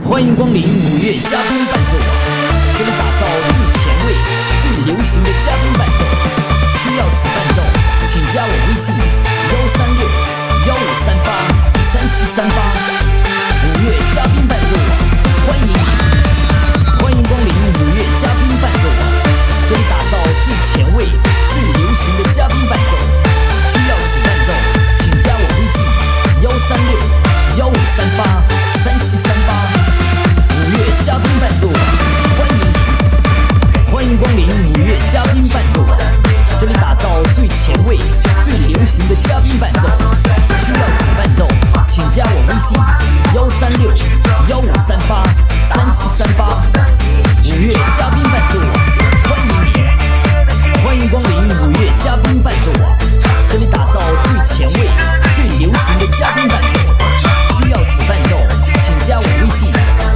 欢迎光临五月嘉宾伴奏网，给你打造最前卫、最流行的嘉宾伴奏。需要此伴奏，请加我微信136-1538-3738。五月嘉宾伴奏网，欢迎你！欢迎光临五月嘉宾伴奏网，给你打造最前卫、最流行的嘉宾伴奏。需要此伴奏，请加我微信136-1538-3738。五月嘉宾伴奏网，欢迎你！欢迎光临五月嘉宾伴奏网，这里打造最前卫、最流行的嘉宾伴奏。需要此伴奏，请加我微信136-1538-3738。五月嘉宾伴奏网，欢迎你！欢迎光临五月嘉宾伴奏网，这里打造最前卫、最流行的嘉宾伴奏。需要此伴奏，请加我微信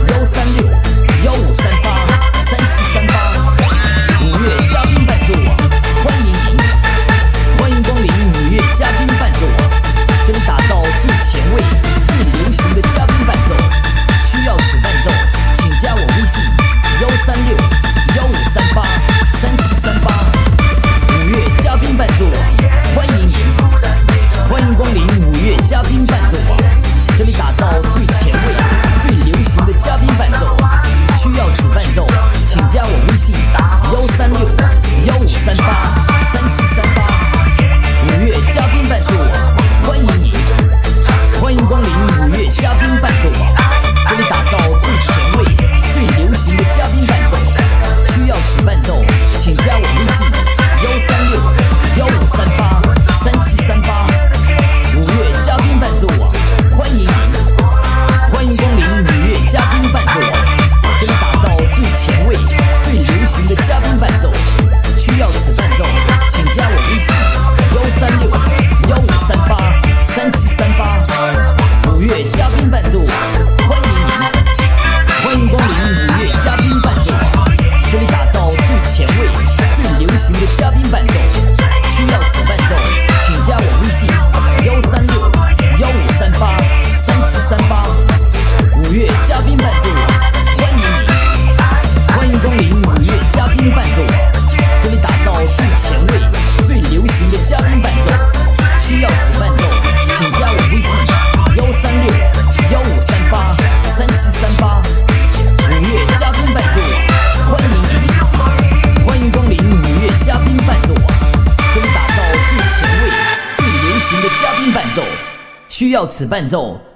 136-1538-3738。五月嘉宾伴奏网，欢迎您！欢迎光临五月嘉宾伴奏网，这里打造最前卫、最流行的嘉宾伴奏。需要此伴奏，请加我微信136-1538-3738。五月嘉宾伴奏网，欢迎您！欢迎光临五月嘉宾伴奏网，这里打造最前卫、最流行的嘉宾伴奏。需要此伴奏，请加我微信136-1538-3738。五月嘉宾伴奏网，欢迎你！欢迎光临五月嘉宾伴奏网，这里打造最前卫、最流行的嘉宾伴奏。需要此伴奏，请加我微信136-1538-3738。五月嘉宾伴奏网，欢迎您！欢迎光临五月嘉宾伴奏网，这里打造最前卫、最流行的嘉宾伴奏。需要此伴奏，请加我微信136-1538-3738。五月嘉宾伴奏网，欢迎您！欢迎光临五月嘉宾伴奏网，这里打造最前卫、最流行的嘉宾伴奏。需要此伴奏，请加我微信136-1538-3738。五月嘉宾伴奏网，欢迎你！欢迎光临五月嘉宾伴奏网，这里打造最前卫、最流行的嘉宾伴奏。需要此伴奏，请加我微信136-1538-3738。五月嘉宾伴奏网，欢迎你！欢迎光临五月嘉宾伴奏网，这里打造最前卫、最流行的嘉宾伴奏。需要此伴奏，